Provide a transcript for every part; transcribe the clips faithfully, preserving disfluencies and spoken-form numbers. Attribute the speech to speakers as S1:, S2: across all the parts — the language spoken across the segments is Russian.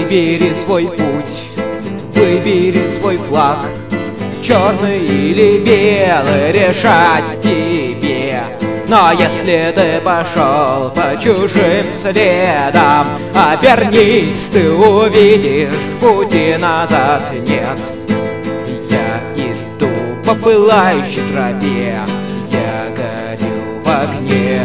S1: Выбери свой путь, выбери свой флаг, черный или белый, решать тебе. Но если ты пошел по чужим следам, обернись, ты увидишь, пути назад нет. Я иду по пылающей тропе, я горю в огне.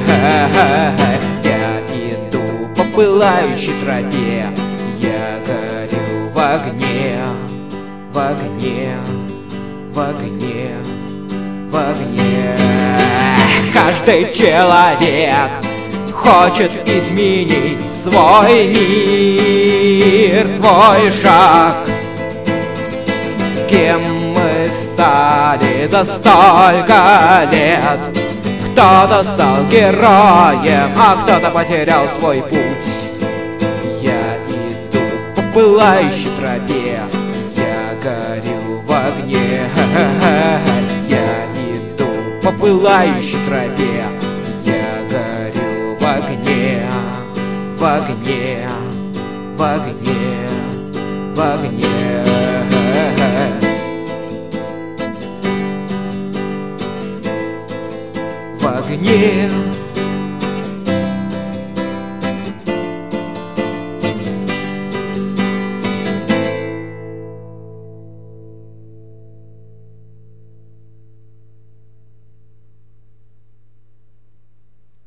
S1: Я иду по пылающей тропе, я горю в огне, в огне, в огне, в огне. Каждый человек хочет изменить свой мир, свой шаг. Кем мы стали за столько лет? Кто-то стал героем, а кто-то потерял свой путь. Я иду по пылающей тропе, я горю в огне. Я иду по пылающей тропе, я горю в огне, в огне, в огне, в огне. В огне.